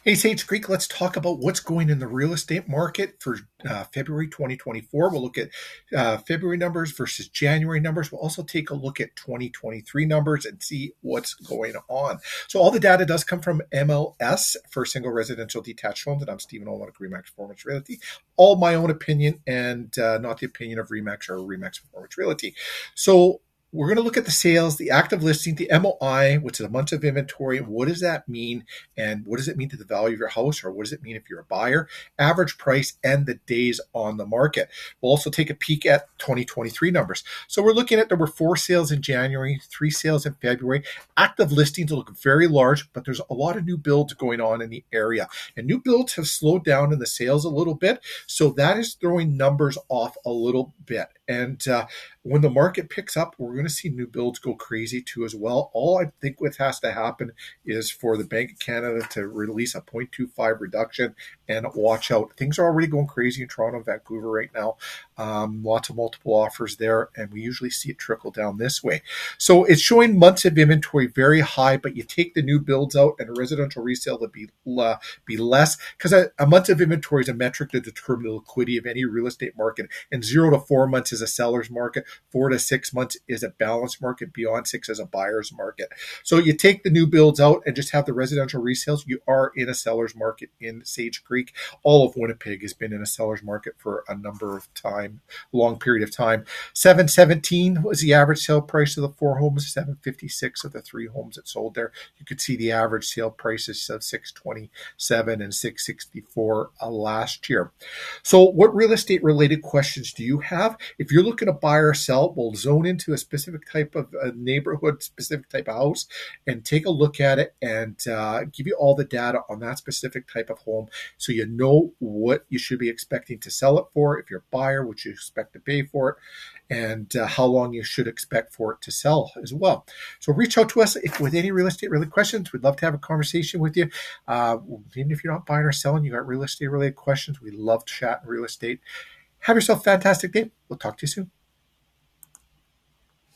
Hey, Sage Creek, let's talk about what's going in the real estate market for February 2024. We'll look at February numbers versus January numbers. We'll also take a look at 2023 numbers and see what's going on. So, all the data does come from MLS for single residential detached homes, and I'm Stephen Olin of Remax Performance Realty. All my own opinion and not the opinion of Remax or Remax Performance Realty. So, we're going to look at the sales, the active listing, the MOI, which is a month of inventory. What does that mean? And what does it mean to the value of your house? Or what does it mean if you're a buyer? Average price and the days on the market. We'll also take a peek at 2023 numbers. So we're looking at there were 4 sales in January, 3 sales in February. Active listings look very large, but there's a lot of new builds going on in the area. And new builds have slowed down in the sales a little bit. So that is throwing numbers off a little bit. And when the market picks up, we're going to see new builds go crazy too as well. All I think what has to happen is for the Bank of Canada to release a 0.25 reduction and watch out. Things are already going crazy in Toronto and Vancouver right now. Lots of multiple offers there, and we usually see it trickle down this way. So it's showing months of inventory very high, but you take the new builds out and a residential resale would be less because a month of inventory is a metric to determine the liquidity of any real estate market. And 0 to 4 months is a seller's market. 4 to 6 months is a balanced market. Beyond 6 is a buyer's market. So you take the new builds out and just have the residential resales. You are in a seller's market in Sage Creek. All of Winnipeg has been in a seller's market for a number of time, long period of time. 717 was the average sale price of the 4 homes. 756 of the 3 homes that sold there. You could see the average sale prices of 627 and 664 last year. So what real estate related questions do you have? If you're looking to buy or sell, we'll zone into a specific type of neighborhood, specific type of house, and take a look at it and give you all the data on that specific type of home so you know what you should be expecting to sell it for. If you're a buyer, what you expect to pay for it, and how long you should expect for it to sell as well. So reach out to us with any real estate related questions. We'd love to have a conversation with you. Even if you're not buying or selling, you got real estate related questions. We love to chat real estate. Have yourself a fantastic day. We'll talk to you soon.